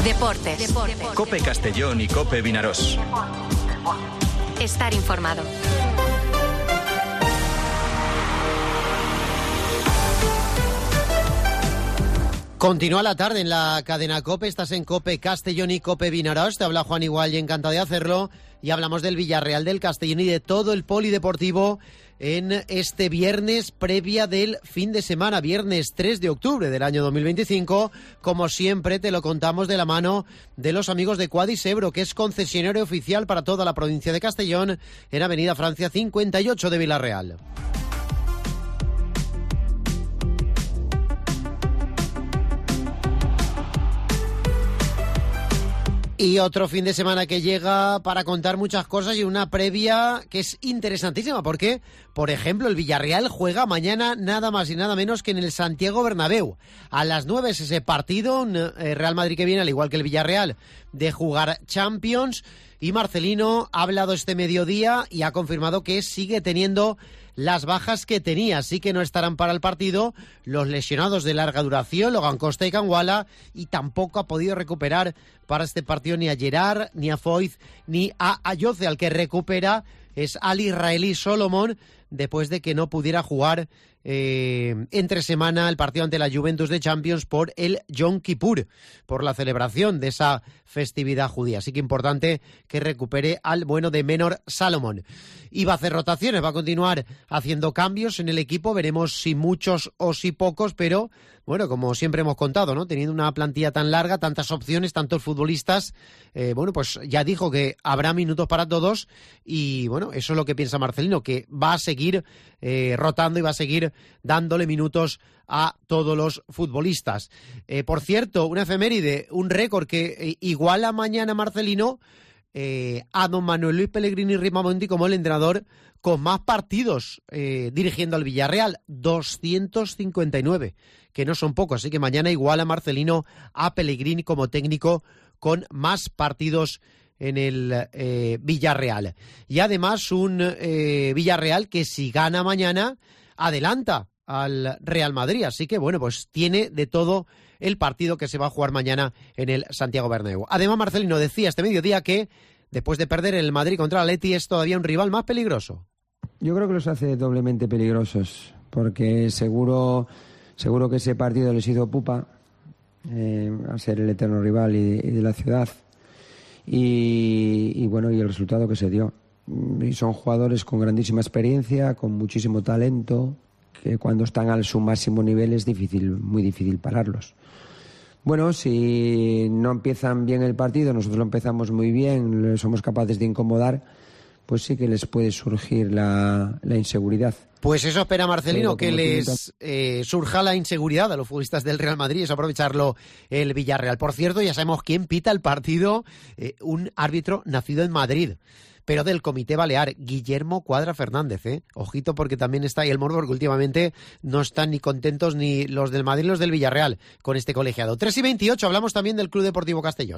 Deportes. COPE Castellón y COPE Vinarós. Estar informado. Continúa la tarde en la cadena COPE, estás en COPE Castellón y COPE Vinarós, te habla Juan Igual y encantado de hacerlo, y hablamos del Villarreal, del Castellón y de todo el polideportivo en este viernes previa del fin de semana, viernes 3 de octubre del año 2025, como siempre te lo contamos de la mano de los amigos de Quadis Ebro, que es concesionario oficial para toda la provincia de Castellón en Avenida Francia 58 de Villarreal. Y otro fin de semana que llega para contar muchas cosas y una previa que es interesantísima porque, por ejemplo, el Villarreal juega mañana nada más y nada menos que en el Santiago Bernabéu. A las 9 es ese partido, un Real Madrid que viene, al igual que el Villarreal, de jugar Champions. Y Marcelino ha hablado este mediodía y ha confirmado que sigue teniendo las bajas que tenía, así que no estarán para el partido los lesionados de larga duración, Logan Costa y Canguala, y tampoco ha podido recuperar para este partido ni a Gerard, ni a Foyth, ni a Ayoce. Al que recupera es al israelí Solomon, después de que no pudiera jugar entre semana el partido ante la Juventus de Champions por el Yom Kippur, por la celebración de esa festividad judía. Así que importante que recupere al bueno de Menor Salomón. Y va a hacer rotaciones, va a continuar haciendo cambios en el equipo, veremos si muchos o si pocos, pero bueno, como siempre hemos contado, ¿no? Teniendo una plantilla tan larga, tantas opciones, tantos futbolistas, bueno, pues ya dijo que habrá minutos para todos y bueno, eso es lo que piensa Marcelino, que va a seguir rotando y va a seguir dándole minutos a todos los futbolistas. Por cierto, una efeméride, un récord que iguala mañana Marcelino a don Manuel Luis Pellegrini Ripamonti como el entrenador con más partidos dirigiendo al Villarreal, 259, que no son pocos, así que mañana iguala Marcelino a Pellegrini como técnico con más partidos en el Villarreal. Y además un Villarreal que si gana mañana adelanta al Real Madrid, así que bueno, pues tiene de todo el partido que se va a jugar mañana en el Santiago Bernabéu. Además, Marcelino decía este mediodía que después de perder el Madrid contra el Atleti es todavía un rival más peligroso. Yo creo que los hace doblemente peligrosos, porque seguro que ese partido les hizo pupa a ser el eterno rival y de la ciudad. Y bueno, y el resultado que se dio. Y son jugadores con grandísima experiencia, con muchísimo talento, que cuando están al su máximo nivel es difícil, muy difícil pararlos. Bueno, si no empiezan bien el partido, nosotros lo empezamos muy bien, somos capaces de incomodar, pues sí que les puede surgir la inseguridad. Pues eso espera Marcelino, que les surja la inseguridad a los futbolistas del Real Madrid, es aprovecharlo el Villarreal. Por cierto, ya sabemos quién pita el partido, un árbitro nacido en Madrid, pero del Comité Balear, Guillermo Cuadra Fernández, Ojito, porque también está ahí el morbo, porque últimamente no están ni contentos ni los del Madrid ni los del Villarreal con este colegiado. 3:28, hablamos también del Club Deportivo Castellón.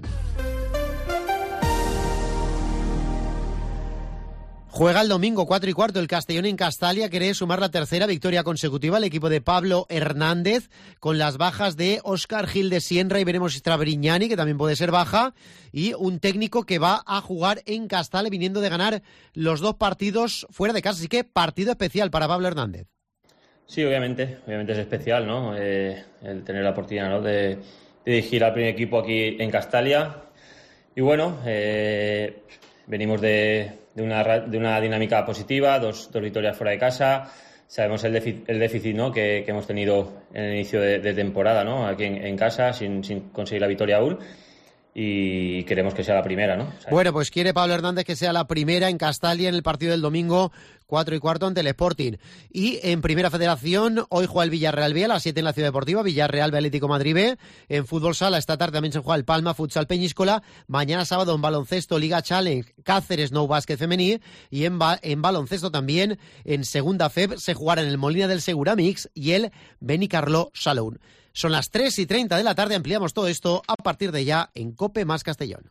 Juega el domingo 4:15 el Castellón en Castalia, quiere sumar la tercera victoria consecutiva al equipo de Pablo Hernández, con las bajas de Óscar Gil de Sienra y veremos si está Brignani, que también puede ser baja, y un técnico que va a jugar en Castalia viniendo de ganar los dos partidos fuera de casa, así que partido especial para Pablo Hernández. Sí, obviamente es especial, ¿no? El tener la oportunidad, ¿no? de dirigir al primer equipo aquí en Castalia. Y bueno, venimos de una dinámica positiva, dos victorias fuera de casa. Sabemos el déficit, ¿no? que hemos tenido en el inicio de temporada, ¿no? Aquí en casa, sin conseguir la victoria aún. Y queremos que sea la primera, ¿no? Bueno, pues quiere Pablo Hernández que sea la primera en Castalia en el partido del domingo 4:15 ante el Sporting. Y en Primera Federación, hoy juega el Villarreal B a las 7 en la Ciudad Deportiva, Villarreal B Atlético Madrid B. En fútbol sala esta tarde también se juega el Palma Futsal Peñíscola. Mañana sábado en baloncesto Liga Challenge Cáceres No Básquet Femení. Y en baloncesto también en Segunda FEB se jugará en el Molina del Segura Mix y el Benicarló Salón. Son las 3:30 de la tarde, ampliamos todo esto a partir de ya en COPE más Castellón.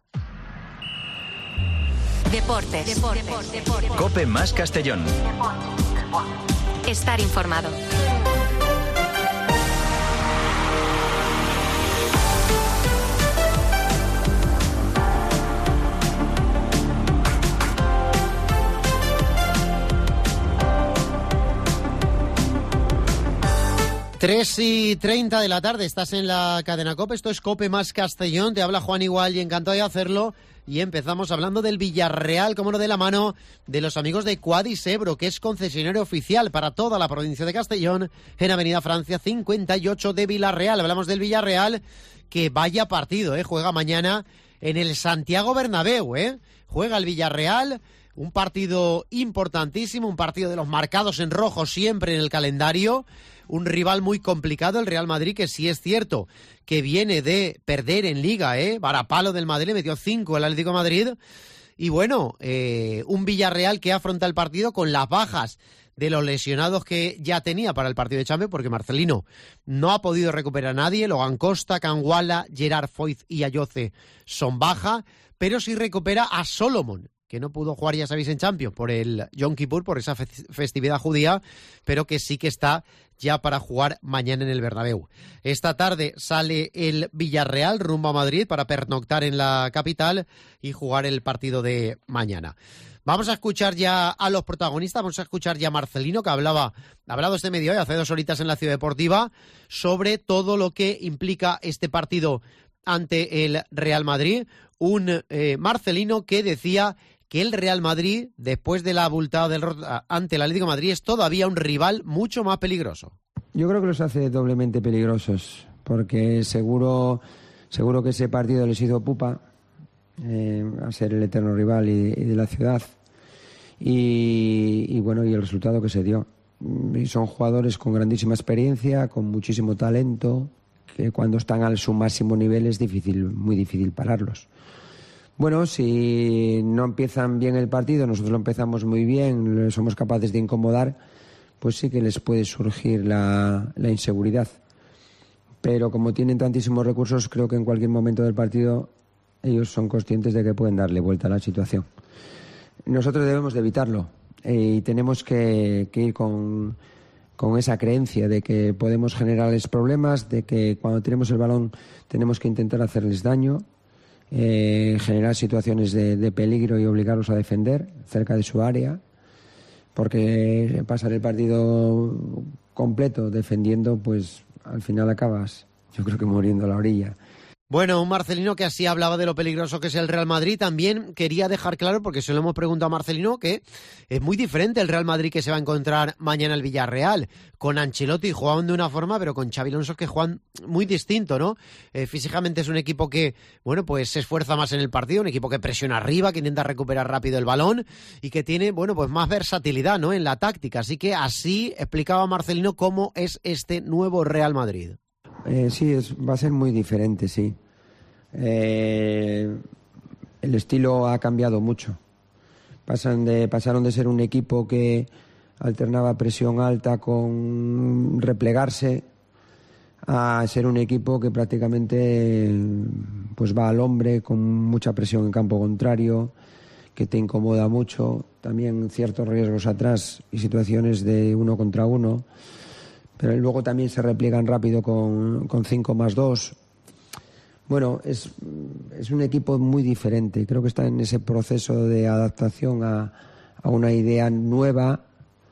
Deportes. COPE más Castellón. Estar informado. 3:30 de la tarde, estás en la cadena COPE, esto es COPE más Castellón, te habla Juan Igual y encantado de hacerlo. Y empezamos hablando del Villarreal, como no, de la mano de los amigos de Quadis Ebro, que es concesionario oficial para toda la provincia de Castellón, en Avenida Francia 58 de Villarreal. Hablamos del Villarreal, que vaya partido, juega mañana en el Santiago Bernabéu, juega el Villarreal, un partido importantísimo, un partido de los marcados en rojo siempre en el calendario. Un rival muy complicado, el Real Madrid, que sí es cierto que viene de perder en Liga, varapalo del Madrid, le metió 5 al Atlético de Madrid. Y bueno, un Villarreal que afronta el partido con las bajas de los lesionados que ya tenía para el partido de Champions, porque Marcelino no ha podido recuperar a nadie. Logan Costa, Canguala, Gerard Foyth y Ayoce son baja, pero sí recupera a Solomon, que no pudo jugar, ya sabéis, en Champions por el Yom Kippur, por esa festividad judía, pero que sí que está ya para jugar mañana en el Bernabéu. Esta tarde sale el Villarreal rumbo a Madrid para pernoctar en la capital y jugar el partido de mañana. Vamos a escuchar ya a los protagonistas, vamos a escuchar ya a Marcelino, que ha hablado este mediodía, hace 2 horitas en la Ciudad Deportiva, sobre todo lo que implica este partido ante el Real Madrid. Un Marcelino que decía que el Real Madrid, después de la abultada ante el Atlético de Madrid, es todavía un rival mucho más peligroso. Yo creo que los hace doblemente peligrosos, porque seguro que ese partido les hizo pupa a ser el eterno rival y de la ciudad. Y bueno, y el resultado que se dio. Y son jugadores con grandísima experiencia, con muchísimo talento, que cuando están a su máximo nivel es muy difícil pararlos. Bueno, si no empiezan bien el partido, nosotros lo empezamos muy bien, somos capaces de incomodar, pues sí que les puede surgir la inseguridad. Pero como tienen tantísimos recursos, creo que en cualquier momento del partido ellos son conscientes de que pueden darle vuelta a la situación. Nosotros debemos de evitarlo y tenemos que ir con esa creencia de que podemos generarles problemas, de que cuando tenemos el balón tenemos que intentar hacerles daño, generar situaciones de peligro y obligarlos a defender cerca de su área, porque pasar el partido completo defendiendo, pues al final acabas, yo creo que muriendo a la orilla. Bueno, un Marcelino que así hablaba de lo peligroso que es el Real Madrid. También quería dejar claro, porque se lo hemos preguntado a Marcelino, que es muy diferente el Real Madrid que se va a encontrar mañana el Villarreal. Con Ancelotti jugaban de una forma, pero con Xabi Alonso que juegan muy distinto, ¿no? Físicamente es un equipo que, bueno, pues se esfuerza más en el partido, un equipo que presiona arriba, que intenta recuperar rápido el balón y que tiene, bueno, pues más versatilidad, ¿no?, en la táctica. Así que así explicaba Marcelino cómo es este nuevo Real Madrid. Sí, va a ser muy diferente, sí. El estilo ha cambiado mucho. Pasaron de ser un equipo que alternaba presión alta con replegarse a ser un equipo que prácticamente pues va al hombre con mucha presión en campo contrario, que te incomoda mucho, también ciertos riesgos atrás y situaciones de 1 contra 1, pero luego también se repliegan rápido con 5+2. Bueno, es un equipo muy diferente. Creo que está en ese proceso de adaptación a una idea nueva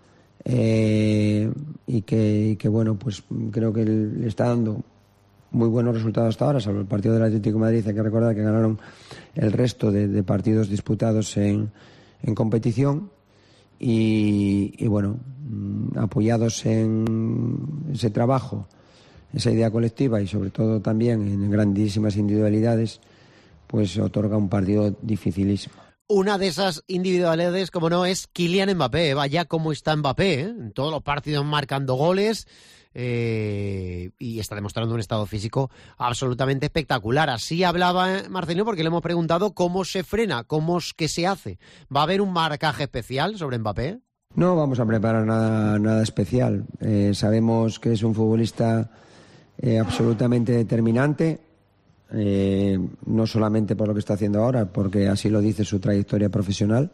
y que bueno, pues creo que le está dando muy buenos resultados hasta ahora, salvo el partido del Atlético de Madrid. Hay que recordar que ganaron el resto de partidos disputados en competición y bueno, apoyados en ese trabajo, esa idea colectiva y sobre todo también en grandísimas individualidades, pues otorga un partido dificilísimo. Una de esas individualidades, como no, es Kylian Mbappé. Vaya cómo está Mbappé, en todos los partidos marcando goles y está demostrando un estado físico absolutamente espectacular. Así hablaba Marcelino, porque le hemos preguntado cómo se frena, cómo es que se hace. ¿Va a haber un marcaje especial sobre Mbappé? No vamos a preparar nada especial. Sabemos que es un futbolista absolutamente determinante, no solamente por lo que está haciendo ahora, porque así lo dice su trayectoria profesional.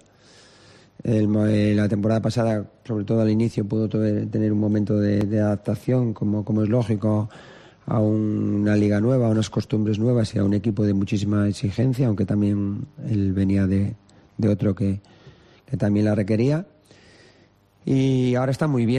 La temporada pasada, sobre todo al inicio, pudo tener un momento de adaptación, como es lógico, a una liga nueva, a unas costumbres nuevas y a un equipo de muchísima exigencia, aunque también él venía de otro que también la requería. Y ahora está muy bien.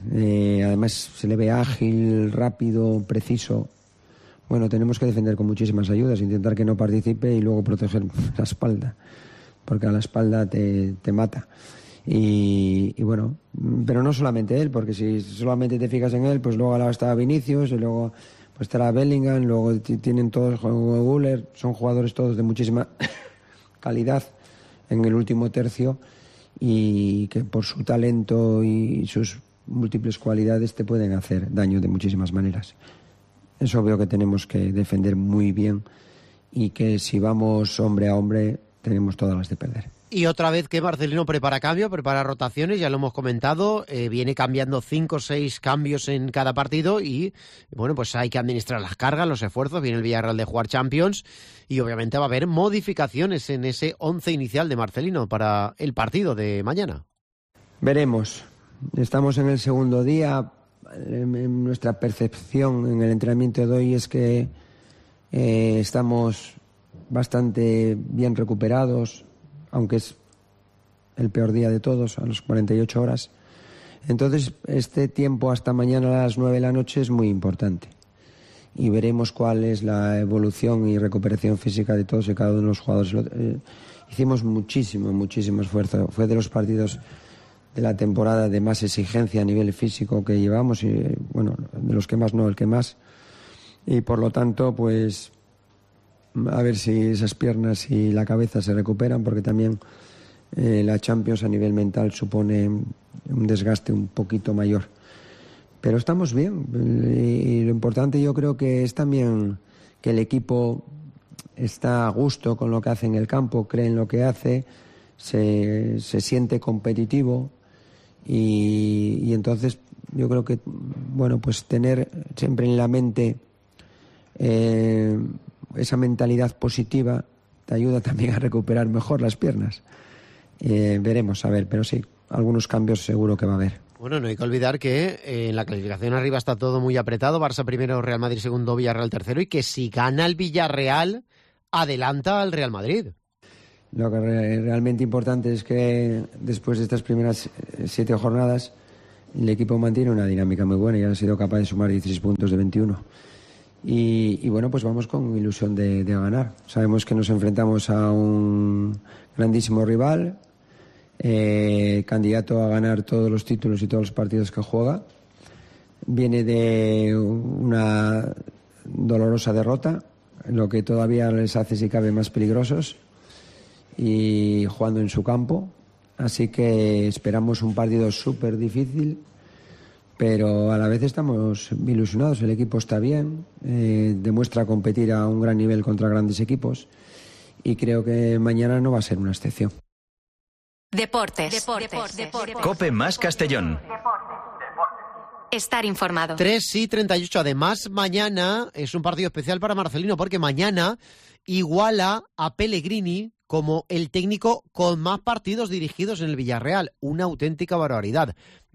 Además se le ve ágil, rápido, preciso. Bueno, tenemos que defender con muchísimas ayudas, intentar que no participe y luego proteger la espalda, porque a la espalda te mata. Y bueno, pero no solamente él, porque si solamente te fijas en él, pues luego está Vinicius y luego pues estará Bellingham, luego tienen todos, Güler, son jugadores todos de muchísima calidad en el último tercio y que por su talento y sus múltiples cualidades te pueden hacer daño de muchísimas maneras. Es obvio que tenemos que defender muy bien y que si vamos hombre a hombre tenemos todas las de perder. Y otra vez que Marcelino prepara cambio, prepara rotaciones, ya lo hemos comentado, viene cambiando 5 o 6 cambios en cada partido y bueno, pues hay que administrar las cargas, los esfuerzos, viene el Villarreal de jugar Champions y obviamente va a haber modificaciones en ese 11 inicial de Marcelino para el partido de mañana. Veremos, estamos en el segundo día. Nuestra percepción en el entrenamiento de hoy es que estamos bastante bien recuperados, aunque es el peor día de todos, a las 48 horas. Entonces, este tiempo hasta mañana a las 9 de la noche es muy importante. Y veremos cuál es la evolución y recuperación física de todos y cada uno de los jugadores. Hicimos muchísimo esfuerzo. Fue de los partidos de la temporada de más exigencia a nivel físico que llevamos y bueno, de los que más no, el que más. Y por lo tanto, pues a ver si esas piernas y la cabeza se recuperan, porque también la Champions a nivel mental supone un desgaste un poquito mayor. Pero estamos bien y lo importante yo creo que es también que el equipo está a gusto con lo que hace en el campo, cree en lo que hace, se siente competitivo y entonces yo creo que bueno, pues tener siempre en la mente esa mentalidad positiva te ayuda también a recuperar mejor las piernas. Veremos, a ver, pero sí, algunos cambios seguro que va a haber. Bueno, no hay que olvidar que en la clasificación arriba está todo muy apretado, Barça primero, Real Madrid segundo, Villarreal tercero, y que si gana el Villarreal, adelanta al Real Madrid. Lo que realmente importante es que después de estas primeras 7 jornadas el equipo mantiene una dinámica muy buena y ha sido capaz de sumar 16 puntos de 21. Y bueno, pues vamos con ilusión de ganar. Sabemos que nos enfrentamos a un grandísimo rival, candidato a ganar todos los títulos y todos los partidos que juega. Viene de una dolorosa derrota, lo que todavía les hace, si cabe, más peligrosos, y jugando en su campo. Así que esperamos un partido súper difícil, pero a la vez estamos ilusionados. El equipo está bien, demuestra competir a un gran nivel contra grandes equipos y creo que mañana no va a ser una excepción. Deportes. COPE más Castellón. Estar informado. 3:38. Además, mañana es un partido especial para Marcelino, porque mañana iguala a Pellegrini como el técnico con más partidos dirigidos en el Villarreal. Una auténtica barbaridad.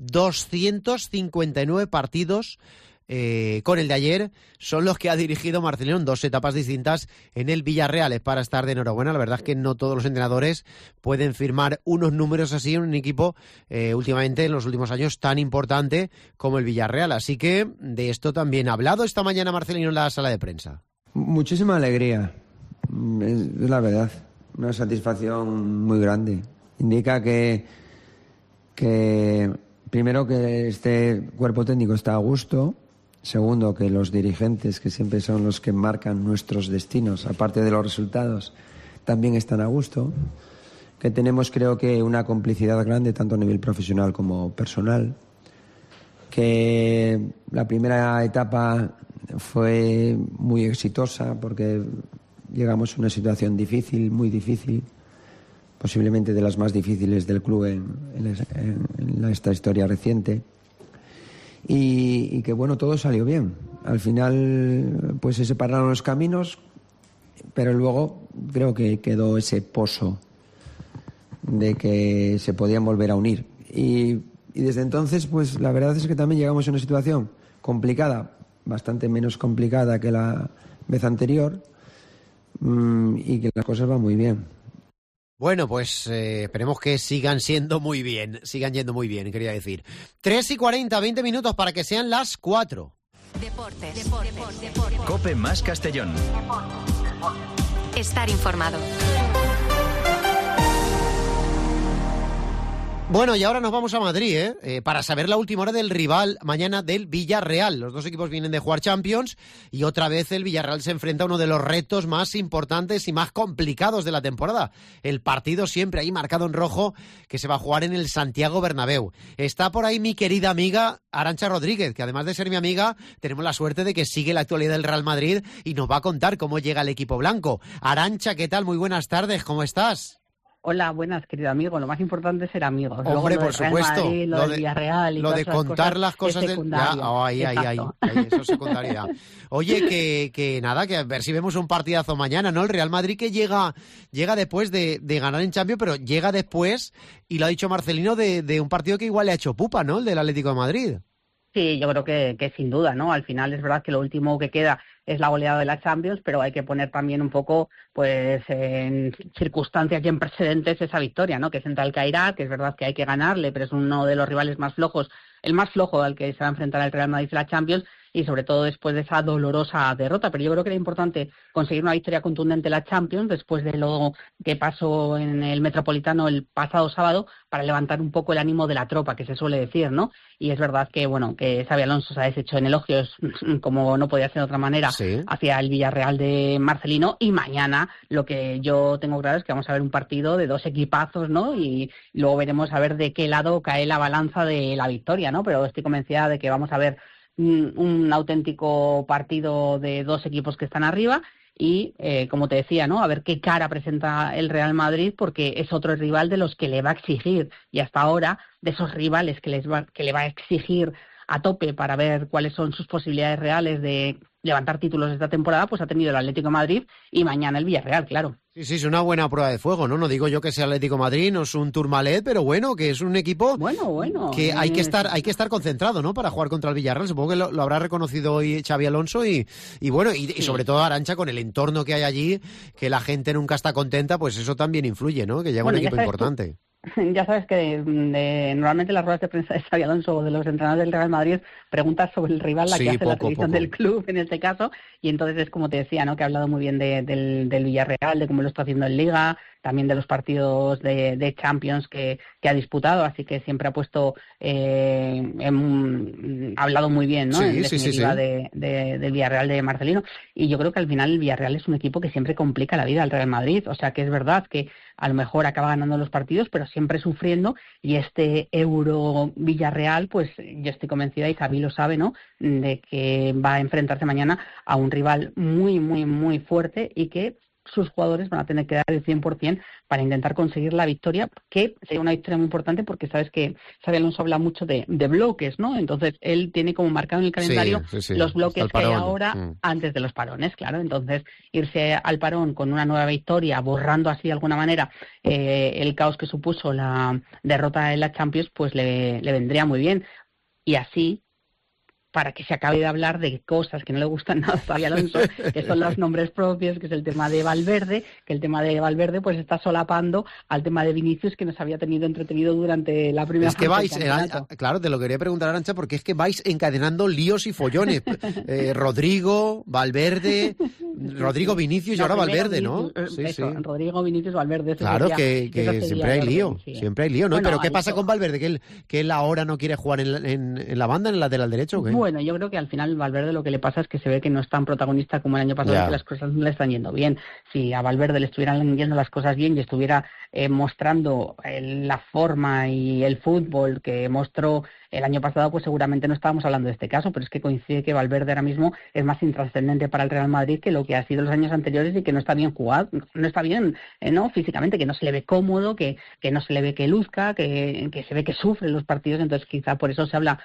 259 partidos con el de ayer son los que ha dirigido Marcelino en 2 etapas distintas en el Villarreal. Es para estar de enhorabuena. La verdad es que no todos los entrenadores pueden firmar unos números así en un equipo últimamente, en los últimos años, tan importante como el Villarreal. Así que de esto también ha hablado esta mañana Marcelino en la sala de prensa. Muchísima alegría, es la verdad. Una satisfacción muy grande. Indica que primero que este cuerpo técnico está a gusto. Segundo, que los dirigentes, que siempre son los que marcan nuestros destinos, aparte de los resultados, también están a gusto. Que tenemos, creo que, una complicidad grande, tanto a nivel profesional como personal. Que la primera etapa fue muy exitosa porque llegamos a una situación difícil, muy difícil, posiblemente de las más difíciles del club en esta historia reciente. Y que bueno, todo salió bien. Al final pues se separaron los caminos, pero luego creo que quedó ese pozo de que se podían volver a unir. Y desde entonces pues la verdad es que también llegamos a una situación complicada, bastante menos complicada que la vez anterior, y que las cosas van muy bien. Bueno, pues esperemos que sigan yendo muy bien, quería decir. 3:40, 20 minutos para que sean las 4. Deportes. Cope más Castellón. Estar informado. Bueno, y ahora nos vamos a Madrid, para saber la última hora del rival mañana del Villarreal. Los dos equipos vienen de jugar Champions y otra vez el Villarreal se enfrenta a uno de los retos más importantes y más complicados de la temporada. El partido siempre ahí marcado en rojo que se va a jugar en el Santiago Bernabéu. Está por ahí mi querida amiga Arantxa Rodríguez, que además de ser mi amiga, tenemos la suerte de que sigue la actualidad del Real Madrid y nos va a contar cómo llega el equipo blanco. Arantxa, ¿qué tal? Muy buenas tardes, ¿cómo estás? Hola, buenas, querido amigo. Lo más importante es ser amigos. Hombre, por supuesto. Madrid, lo del Villarreal y lo de contar las cosas del eso es secundario ya. Oye, que nada, que a ver si vemos un partidazo mañana, ¿no? El Real Madrid que llega después de ganar en Champions, pero llega después, y lo ha dicho Marcelino, de un partido que igual le ha hecho pupa, ¿no? El del Atlético de Madrid. Sí, yo creo que sin duda, ¿no? Al final es verdad que lo último que queda es la goleada de la Champions, pero hay que poner también un poco, pues, en circunstancias y en precedentes esa victoria, ¿no? Que es entre el Cairá, que es verdad que hay que ganarle, pero es uno de los rivales más flojos, el más flojo al que se va a enfrentar el Real Madrid en la Champions, y sobre todo después de esa dolorosa derrota. Pero yo creo que era importante conseguir una victoria contundente en la Champions después de lo que pasó en el Metropolitano el pasado sábado, para levantar un poco el ánimo de la tropa, que se suele decir, ¿no? Y es verdad que, bueno, que Xabi Alonso se ha deshecho en elogios, como no podía ser de otra manera, sí, hacia el Villarreal de Marcelino, y mañana lo que yo tengo claro es que vamos a ver un partido de dos equipazos, ¿no? Y luego veremos a ver de qué lado cae la balanza de la victoria, ¿no? Pero estoy convencida de que vamos a ver un auténtico partido de dos equipos que están arriba y, como te decía, ¿no? A ver qué cara presenta el Real Madrid, porque es otro rival de los que le va a exigir, y hasta ahora, de esos rivales que le va a exigir a tope para ver cuáles son sus posibilidades reales de levantar títulos esta temporada, pues ha tenido el Atlético de Madrid y mañana el Villarreal, claro. Sí, es una buena prueba de fuego, ¿no? No digo yo que sea Atlético de Madrid, no es un Tourmalet, pero bueno, que es un equipo bueno, que hay que estar concentrado, ¿no? Para jugar contra el Villarreal. Supongo que lo habrá reconocido hoy Xabi Alonso y bueno, y sobre todo Arantxa, con el entorno que hay allí, que la gente nunca está contenta, pues eso también influye, ¿no? Que llega un equipo importante. Ya sabes que normalmente las ruedas de prensa de Xabi Alonso o de los entrenadores del Real Madrid preguntas sobre el rival, la que hace la televisión del club en este caso, y entonces es como te decía, ¿no? Que ha hablado muy bien del Villarreal, de cómo lo está haciendo en Liga, también de los partidos de Champions que ha disputado, así que siempre ha puesto, ha hablado muy bien, ¿no? En definitiva del Villarreal de Marcelino, y yo creo que al final el Villarreal es un equipo que siempre complica la vida al Real Madrid, o sea que es verdad que a lo mejor acaba ganando los partidos, pero siempre sufriendo, y este Euro Villarreal, pues yo estoy convencida, y Xabi lo sabe, ¿no?, de que va a enfrentarse mañana a un rival muy, muy, muy fuerte, y que sus jugadores van a tener que dar el 100% para intentar conseguir la victoria, que sería una victoria muy importante, porque sabes que Xabi Alonso habla mucho de bloques, ¿no? Entonces él tiene como marcado en el calendario los bloques que hay ahora antes de los parones, claro. Entonces irse al parón con una nueva victoria, borrando así de alguna manera el caos que supuso la derrota en la Champions, pues le vendría muy bien. Y así, para que se acabe de hablar de cosas que no le gustan nada a Xabi Alonso, que son los nombres propios, que es el tema de Valverde, que el tema de Valverde pues está solapando al tema de Vinicius, que nos había tenido entretenido durante la primera fase. Es que vais, claro, te lo quería preguntar, Arantxa, porque es que vais encadenando líos y follones. Rodrigo, Valverde, Rodrigo, Vinicius y ahora Valverde, ¿no? Rodrigo, Vinicius, Valverde. Claro, que siempre hay lío, ¿no? Bueno, pero ¿qué pasa con Valverde? ¿Que él ahora no quiere jugar en la banda, en el lateral derecho, o qué? Bueno, yo creo que al final Valverde lo que le pasa es que se ve que no es tan protagonista como el año pasado, que las cosas no le están yendo bien. Si a Valverde le estuvieran yendo las cosas bien y estuviera mostrando la forma y el fútbol que mostró el año pasado, pues seguramente no estábamos hablando de este caso, pero es que coincide que Valverde ahora mismo es más intrascendente para el Real Madrid que lo que ha sido los años anteriores, y que no está bien jugado, no está bien, ¿no?, físicamente, que no se le ve cómodo, que no se le ve que luzca, que se ve que sufre en los partidos. Entonces quizá por eso se habla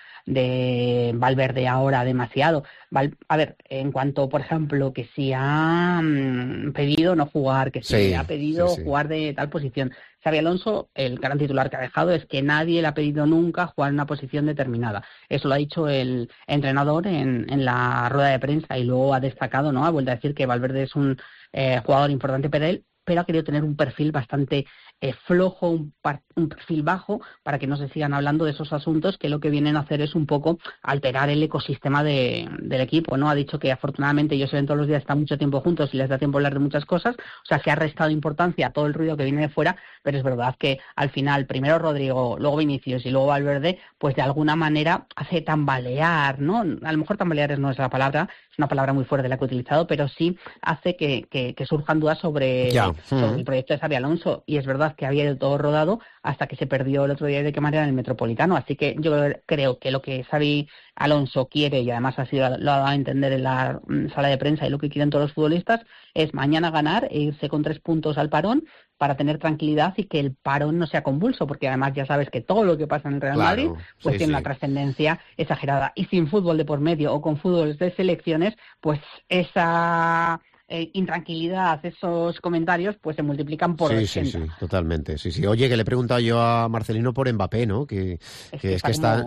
de Valverde ahora demasiado. A ver, en cuanto, por ejemplo, que si ha pedido no jugar, que si ha pedido jugar de tal posición, Xabi Alonso, el gran titular que ha dejado es que nadie le ha pedido nunca jugar en una posición determinada. Eso lo ha dicho el entrenador en la rueda de prensa, y luego ha destacado, ¿no?, ha vuelto a decir que Valverde es un jugador importante para él, pero ha querido tener un perfil bastante flojo, un perfil bajo, para que no se sigan hablando de esos asuntos que lo que vienen a hacer es un poco alterar el ecosistema del equipo, ¿no? Ha dicho que afortunadamente ellos se ven todos los días, están mucho tiempo juntos y les da tiempo a hablar de muchas cosas, o sea, se ha restado importancia a todo el ruido que viene de fuera, pero es verdad que al final primero Rodrigo, luego Vinicius y luego Valverde, pues de alguna manera hace tambalear, ¿no? A lo mejor tambalear no es la palabra, es una palabra muy fuerte la que he utilizado, pero sí hace que surjan dudas sobre el proyecto de Xabi Alonso, y es verdad que había ido todo rodado hasta que se perdió el otro día de qué manera en el Metropolitano, así que yo creo que lo que Xabi Alonso quiere, y además lo ha dado a entender en la sala de prensa, y lo que quieren todos los futbolistas es mañana ganar e irse con 3 puntos al parón para tener tranquilidad y que el parón no sea convulso, porque además ya sabes que todo lo que pasa en el Real Madrid pues tiene una trascendencia exagerada, y sin fútbol de por medio o con fútbol de selecciones, pues esa intranquilidad, esos comentarios, pues se multiplican por 80. Sí, totalmente. Sí. Oye, que le he preguntado yo a Marcelino por Mbappé, ¿no? Que está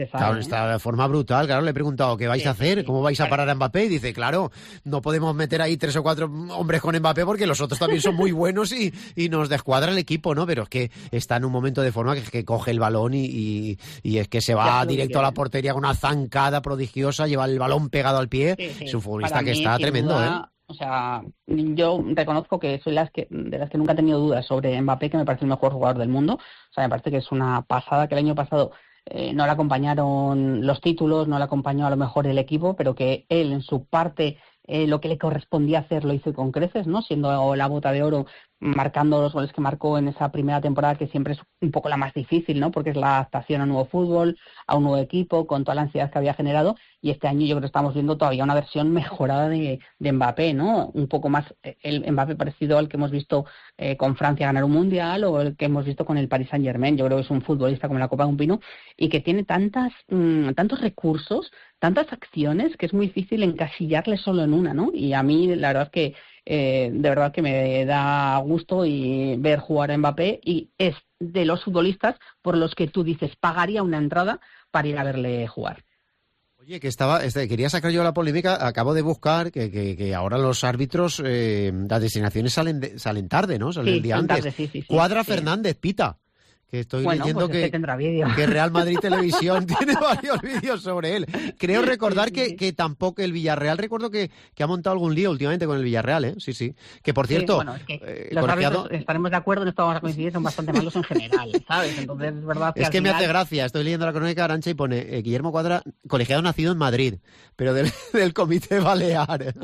de forma brutal. Claro, le he preguntado, ¿qué vais a hacer? ¿Cómo vais a parar a Mbappé? Y dice, claro, no podemos meter ahí 3 o 4 hombres con Mbappé porque los otros también son muy buenos y nos descuadra el equipo, ¿no? Pero es que está en un momento de forma que coge el balón y es que se va directo a la portería con una zancada prodigiosa, lleva el balón pegado al pie. Es un futbolista que está tremendo, ¿eh? O sea, yo reconozco que soy de las que nunca he tenido dudas sobre Mbappé, que me parece el mejor jugador del mundo. O sea, me parece que es una pasada que el año pasado no le acompañaron los títulos, no le acompañó a lo mejor el equipo, pero que él en su parte lo que le correspondía hacer lo hizo con creces, ¿no? Siendo la bota de oro, marcando los goles que marcó en esa primera temporada, que siempre es un poco la más difícil, ¿no? Porque es la adaptación a un nuevo fútbol, a un nuevo equipo, con toda la ansiedad que había generado, y este año yo creo que estamos viendo todavía una versión mejorada de Mbappé, ¿no? Un poco más el Mbappé parecido al que hemos visto con Francia ganar un mundial, o el que hemos visto con el Paris Saint-Germain. Yo creo que es un futbolista como la copa de un pino y que tiene tantos recursos, tantas acciones, que es muy difícil encasillarle solo en una, ¿no? Y a mí la verdad es que de verdad que me da gusto y ver jugar a Mbappé, y es de los futbolistas por los que tú dices pagaría una entrada para ir a verle jugar. Oye, que quería sacar yo la polémica, acabo de buscar que ahora los árbitros, las designaciones salen tarde, ¿no? Salen el día antes. Tarde, sí. Cuadra Fernández pita. Que estoy leyendo pues que Real Madrid Televisión tiene varios vídeos sobre él. Creo recordar que tampoco el Villarreal, recuerdo que ha montado algún lío últimamente con el Villarreal, ¿eh? Sí. Que por cierto, los árbitros, estaremos de acuerdo, no estamos a coincidir, son bastante malos en general, ¿sabes? Entonces es verdad que es que me hace gracia, estoy leyendo la crónica de Arantxa y pone Guillermo Cuadra, colegiado nacido en Madrid, pero del Comité Balear.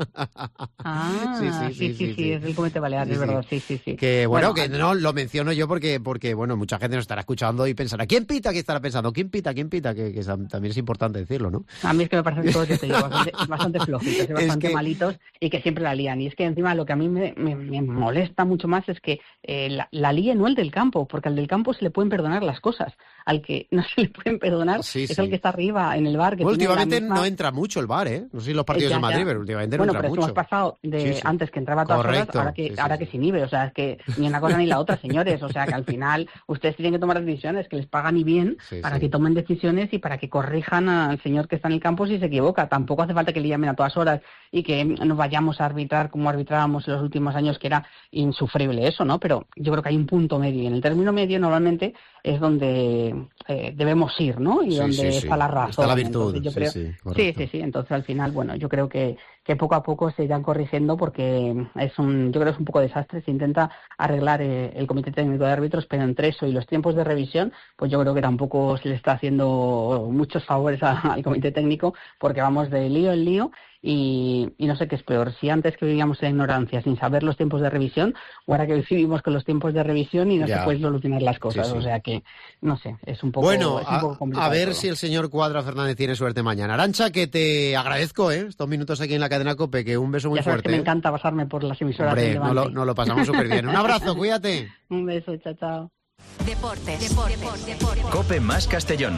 Sí, es del Comité Balear, es verdad, sí. Que que no lo menciono yo porque bueno, mucha gente nos estará escuchando y pensará, ¿quién pita? ¿Qué estará pensando? ¿Quién pita? Que también es importante decirlo, ¿no? A mí es que me parecen todos, yo te digo, bastante flojitos, bastante malitos, y que siempre la lían. Y es que encima lo que a mí me molesta mucho más es que la líe no el del campo, porque al del campo se le pueden perdonar las cosas. Al que no se le pueden perdonar es el que está arriba en el VAR. Que últimamente no entra mucho el VAR, ¿eh? No sé si los partidos de Madrid, pero últimamente no entra mucho. Bueno, pero hemos pasado de antes que entraba todas horas, ahora que se inhibe. O sea, es que ni una cosa ni la otra, señores. O sea, que al final ustedes tienen que tomar decisiones, que les pagan y bien, para que tomen decisiones y para que corrijan al señor que está en el campo si se equivoca. Tampoco hace falta que le llamen a todas horas y que nos vayamos a arbitrar como arbitrábamos en los últimos años, que era insufrible eso, ¿no? Pero yo creo que hay un punto medio, y en el término medio normalmente es donde debemos ir, ¿no? Y donde está la razón. Está la virtud. Entonces, yo creo, sí. Entonces, al final, bueno, yo creo que poco a poco se irán corrigiendo, porque yo creo que es un poco desastre. Se intenta arreglar el Comité Técnico de Árbitros, pero entre eso y los tiempos de revisión, pues yo creo que tampoco se le está haciendo muchos favores al Comité Técnico, porque vamos de lío en lío. Y no sé qué es peor, si antes que vivíamos en ignorancia sin saber los tiempos de revisión, o ahora que vivimos con los tiempos de revisión y no se pueden solucionar las cosas. Sí. O sea que, no sé, es un poco, complicado. A ver si el señor Cuadra Fernández tiene suerte mañana. Arantxa, que te agradezco estos minutos aquí en la cadena COPE, que un beso muy fuerte. Que me encanta pasarme por las emisoras. Hombre, no lo pasamos súper bien. Un abrazo, cuídate. Un beso, chao. Deportes. COPE más Castellón.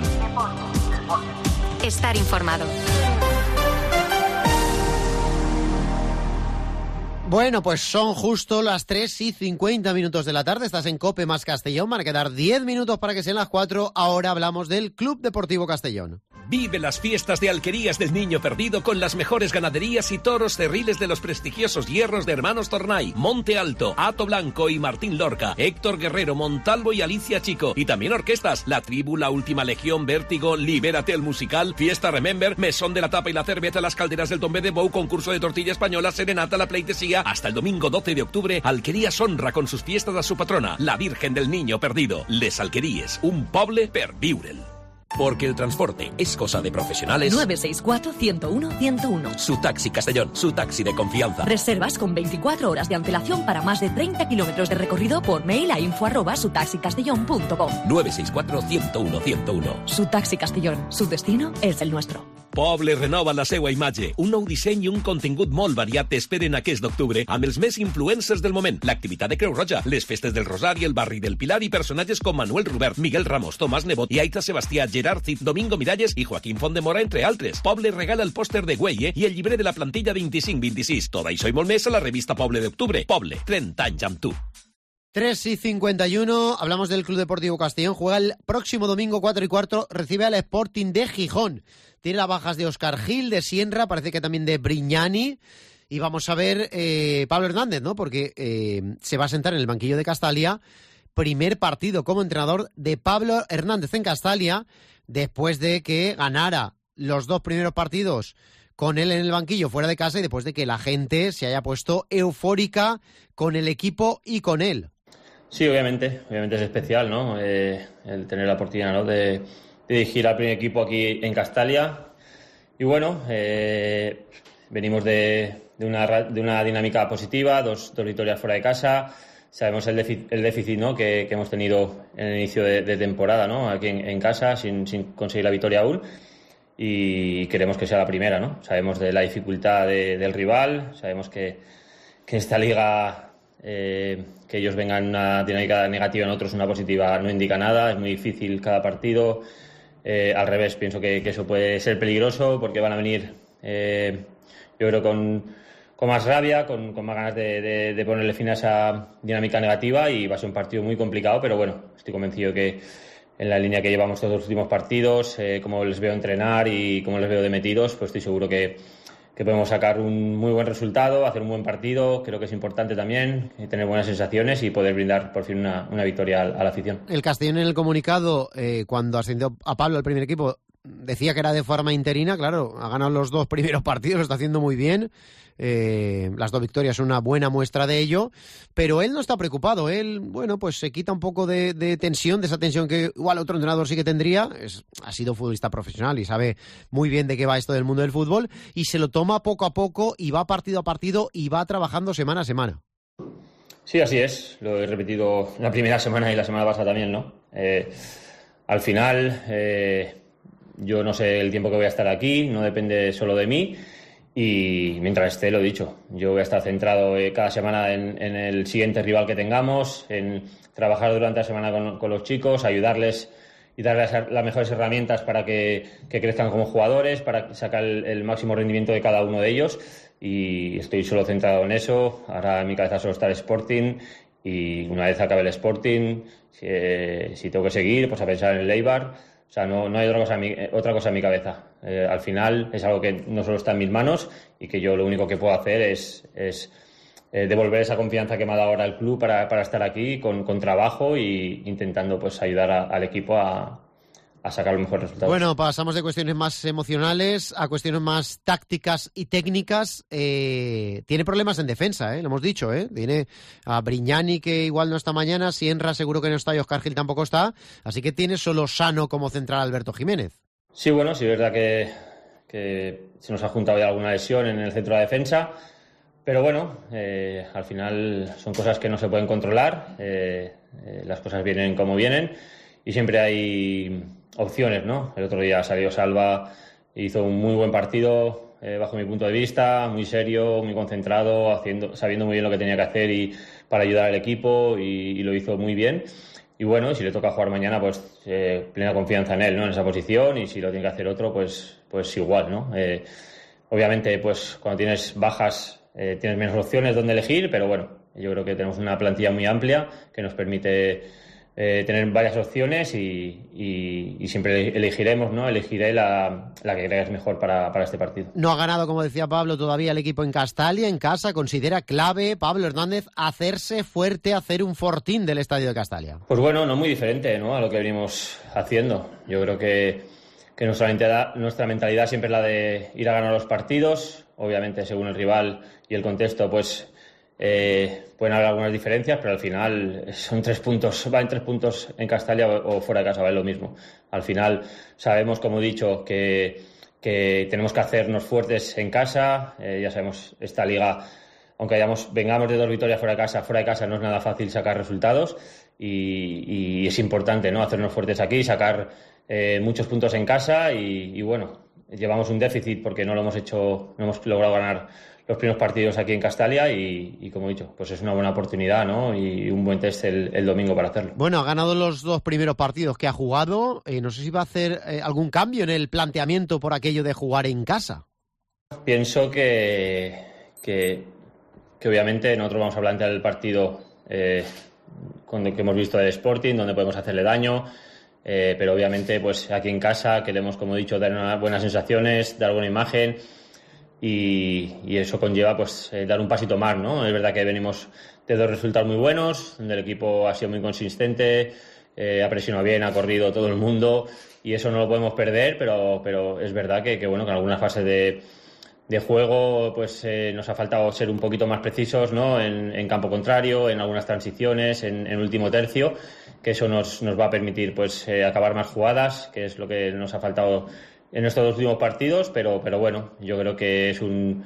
Estar informado. Bueno, pues son justo las 3:50 de la tarde. Estás en COPE más Castellón. Van a quedar 10 minutos para que sean las 4. Ahora hablamos del Club Deportivo Castellón. Vive las fiestas de Alquerías del Niño Perdido con las mejores ganaderías y toros cerriles de los prestigiosos hierros de Hermanos Tornay, Monte Alto, Hato Blanco y Martín Lorca, Héctor Guerrero, Montalvo y Alicia Chico. Y también orquestas, La Tribu, La Última Legión, Vértigo, Libérate el Musical, Fiesta Remember, Mesón de la Tapa y la Cerveza, Las Calderas del Tombe de Bou, concurso de tortilla española, Serenata, La Pleitesía. Hasta el domingo 12 de octubre, Alquerías honra con sus fiestas a su patrona, la Virgen del Niño Perdido. Les Alqueríes, un poble per viure'l. Porque el transporte es cosa de profesionales. 964-101-101. Su Taxi Castellón, su taxi de confianza. Reservas con 24 horas de antelación para más de 30 kilómetros de recorrido por mail a info@sutaxicastellón.com. 964-101-101. Su Taxi Castellón, su destino és el nuestro. Poble renova la seua imatge. Un nou disseny i un contingut molt variat t'esperen aquest d'octubre amb els més influencers del moment. L'activitat de Creu Roja, les festes del Rosari, el barri del Pilar i personatges com Manuel Rubert, Miguel Ramos, Tomàs Nebot i Aita Sebastià, Gerard Cid, Domingo Miralles i Joaquín Fondemora, entre altres. Poble regala el pòster de Güelle i el llibre de la plantilla 25-26. Tot això i molt més a la revista Poble d'octubre. Poble, 30 anys amb tu. 3:51, hablamos del Club Deportivo Castellón. Juega el próximo domingo 4:15, recibe al Sporting de Gijón. Tiene las bajas de Óscar Gil, de Sienra, parece que también de Brignani. Y vamos a ver Pablo Hernández, ¿no? Porque se va a sentar en el banquillo de Castalia. Primer partido como entrenador de Pablo Hernández en Castalia, después de que ganara los 2 primeros partidos con él en el banquillo fuera de casa y después de que la gente se haya puesto eufórica con el equipo y con él. Sí, obviamente es especial, ¿no? El tener la oportunidad, ¿no? de dirigir al primer equipo aquí en Castalia. Y bueno, venimos de una dinámica positiva, dos victorias fuera de casa. Sabemos el déficit, ¿no? que hemos tenido en el inicio de temporada, ¿no? Aquí en casa, sin conseguir la victoria aún. Y queremos que sea la primera, ¿no? Sabemos de la dificultad del rival, sabemos que esta liga... que ellos vengan una dinámica negativa, en otros una positiva, no indica nada, es muy difícil cada partido. Al revés, pienso que eso puede ser peligroso porque van a venir, yo creo, con más rabia, con más ganas de ponerle fin a esa dinámica negativa, y va a ser un partido muy complicado, pero bueno, estoy convencido que en la línea que llevamos todos los últimos partidos, como les veo entrenar y como les veo de metidos, pues estoy seguro que podemos sacar un muy buen resultado, hacer un buen partido. Creo que es importante también tener buenas sensaciones y poder brindar por fin una victoria a la afición. El Castellón, en el comunicado, cuando ascendió a Pablo al primer equipo, decía que era de forma interina. Claro, ha ganado los 2 primeros partidos, lo está haciendo muy bien. Las 2 victorias son una buena muestra de ello, pero él no está preocupado. Él, bueno, pues se quita un poco de tensión, de esa tensión que igual otro entrenador sí que tendría. Ha sido futbolista profesional y sabe muy bien de qué va esto del mundo del fútbol, y se lo toma poco a poco y va partido a partido y va trabajando semana a semana. Sí, así es, lo he repetido la primera semana y la semana pasada también, ¿no? Al final, yo no sé el tiempo que voy a estar aquí, no depende solo de mí. Y mientras esté, lo he dicho, yo voy a estar centrado cada semana en el siguiente rival que tengamos, en trabajar durante la semana con los chicos, ayudarles y darles las mejores herramientas para que crezcan como jugadores, para sacar el máximo rendimiento de cada uno de ellos. Y estoy solo centrado en eso. Ahora en mi cabeza solo está el Sporting, y una vez acabe el Sporting, si tengo que seguir, pues a pensar en el Eibar. O sea, no hay otra cosa en mi cabeza. Al final es algo que no solo está en mis manos, y que yo lo único que puedo hacer es devolver esa confianza que me ha dado ahora el club para estar aquí con trabajo, y intentando pues ayudar al equipo a sacar los mejores resultados. Bueno, pasamos de cuestiones más emocionales a cuestiones más tácticas y técnicas. Tiene problemas en defensa, lo hemos dicho, Tiene a Brignani, que igual no está mañana, Sienra seguro que no está, y Óscar Gil tampoco está, así que tiene solo sano como central Alberto Jiménez. Sí, bueno, sí es verdad que se nos ha juntado ya alguna lesión en el centro de defensa, pero bueno, al final son cosas que no se pueden controlar, las cosas vienen como vienen, y siempre hay opciones, ¿no? El otro día salió Salva, hizo un muy buen partido, bajo mi punto de vista, muy serio, muy concentrado, sabiendo muy bien lo que tenía que hacer y para ayudar al equipo, y lo hizo muy bien. Y bueno, si le toca jugar mañana, pues plena confianza en él, ¿no? En esa posición, y si lo tiene que hacer otro, pues igual, ¿no? Obviamente, pues cuando tienes bajas tienes menos opciones donde elegir, pero bueno, yo creo que tenemos una plantilla muy amplia que nos permite tener varias opciones y siempre elegiremos, ¿no? Elegiré la que creas mejor para este partido. No ha ganado, como decía Pablo, todavía el equipo en Castalia, en casa. Considera clave, Pablo Hernández, hacerse fuerte, hacer un fortín del estadio de Castalia. Pues bueno, no muy diferente, ¿no?, a lo que venimos haciendo. Yo creo que nuestra mentalidad siempre es la de ir a ganar los partidos. Obviamente, según el rival y el contexto, pues pueden haber algunas diferencias, pero al final son 3 puntos, valen 3 puntos en Castalia o fuera de casa, vale lo mismo. Al final sabemos, como he dicho, que tenemos que hacernos fuertes en casa. Ya sabemos, esta liga, aunque vengamos de 2 victorias fuera de casa no es nada fácil sacar resultados y es importante, ¿no?, hacernos fuertes aquí, sacar muchos puntos en casa y bueno, llevamos un déficit porque no hemos logrado ganar los primeros partidos aquí en Castalia y como he dicho, pues es una buena oportunidad, ¿no?, y un buen test el domingo para hacerlo. Bueno, ha ganado los 2 primeros partidos que ha jugado. No sé si va a hacer algún cambio en el planteamiento por aquello de jugar en casa. Pienso que obviamente nosotros vamos a plantear el partido que hemos visto del Sporting, donde podemos hacerle daño. Pero obviamente pues aquí en casa queremos, como he dicho, dar unas buenas sensaciones, dar buena imagen y eso conlleva pues dar un pasito más, ¿no? Es verdad que venimos de 2 resultados muy buenos, donde el equipo ha sido muy consistente, ha presionado bien, ha corrido todo el mundo y eso no lo podemos perder, pero es verdad que bueno, que en algunas fases de juego pues nos ha faltado ser un poquito más precisos, ¿no?, en campo contrario, en algunas transiciones, en último tercio, que eso nos va a permitir pues acabar más jugadas, que es lo que nos ha faltado en estos 2 últimos partidos, pero bueno, yo creo que es un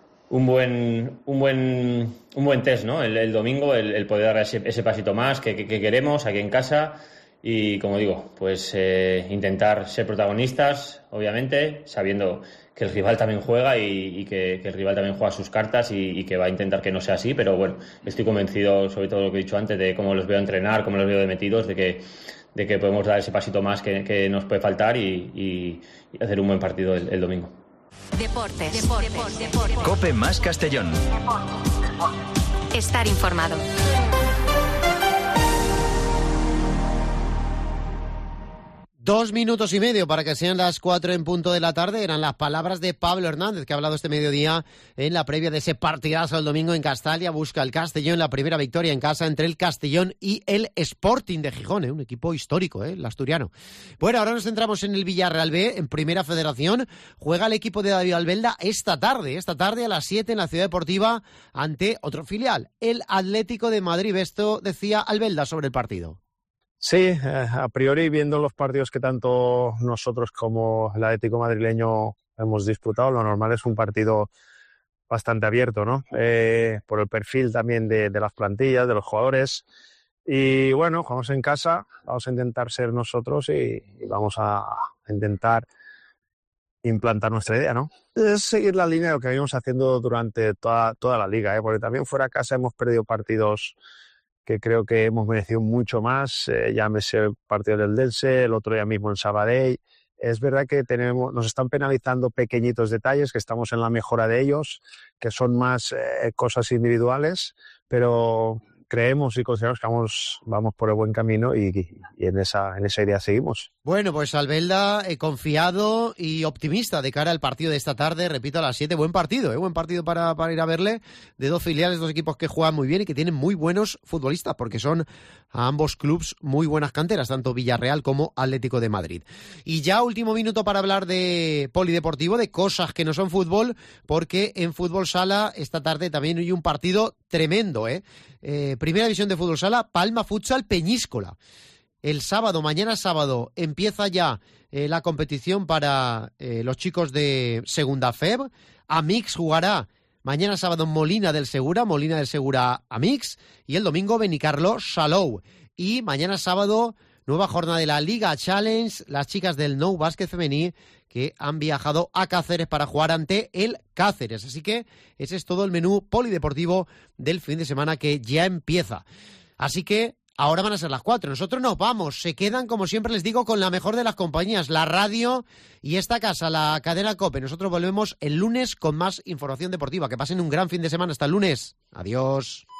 buen test, ¿no?, el domingo, el poder dar ese pasito más que queremos aquí en casa y, como digo, pues intentar ser protagonistas, obviamente, sabiendo que el rival también juega y que el rival también juega sus cartas y que va a intentar que no sea así, pero bueno, estoy convencido, sobre todo lo que he dicho antes, de cómo los veo entrenar, cómo los veo de metidos, de que podemos dar ese pasito más que nos puede faltar y hacer un buen partido el domingo. Deportes. COPE más Castellón. Estar informado. 2 minutos y medio para que sean las 4 en punto de la tarde. Eran las palabras de Pablo Hernández, que ha hablado este mediodía en la previa de ese partidazo el domingo en Castalia. Busca el Castellón la primera victoria en casa entre el Castellón y el Sporting de Gijón, un equipo histórico, el asturiano. Bueno, ahora nos centramos en el Villarreal B, en Primera Federación. Juega el equipo de David Albelda esta tarde a las 7 en la Ciudad Deportiva ante otro filial, el Atlético de Madrid. Esto decía Albelda sobre el partido. Sí, a priori, viendo los partidos que tanto nosotros como el Atlético madrileño hemos disputado, lo normal es un partido bastante abierto, ¿no? Por el perfil también de las plantillas, de los jugadores. Y bueno, jugamos en casa, vamos a intentar ser nosotros y vamos a intentar implantar nuestra idea, ¿no? Es seguir la línea de lo que venimos haciendo durante toda la liga, porque también fuera de casa hemos perdido partidos que creo que hemos merecido mucho más, llámese el partido del Dense, el otro día mismo en Sabadell. Es verdad que nos están penalizando pequeñitos detalles, que estamos en la mejora de ellos, que son más cosas individuales, pero creemos y consideramos que vamos por el buen camino y en esa idea seguimos. Bueno, pues Albelda confiado y optimista de cara al partido de esta tarde, repito, a las 7. Buen partido para ir a verle, de 2 filiales, 2 equipos que juegan muy bien y que tienen muy buenos futbolistas, porque son a ambos clubs muy buenas canteras, tanto Villarreal como Atlético de Madrid. Y ya último minuto para hablar de polideportivo, de cosas que no son fútbol, porque en Fútbol Sala esta tarde también hay un partido tremendo, Primera división de Fútbol Sala, Palma Futsal Peñíscola. El sábado, mañana sábado, empieza ya la competición para los chicos de Segunda FEB. Amix jugará mañana sábado en Molina del Segura Amix, y el domingo Benicarló Salou. Y mañana sábado, nueva jornada de la Liga Challenge, las chicas del Nou Básquet Femení, que han viajado a Cáceres para jugar ante el Cáceres. Así que ese es todo el menú polideportivo del fin de semana que ya empieza. Así que Ahora van a ser las 4. Nosotros nos vamos. Se quedan, como siempre les digo, con la mejor de las compañías, la radio y esta casa, la cadena COPE. Nosotros volvemos el lunes con más información deportiva. Que pasen un gran fin de semana. Hasta el lunes. Adiós.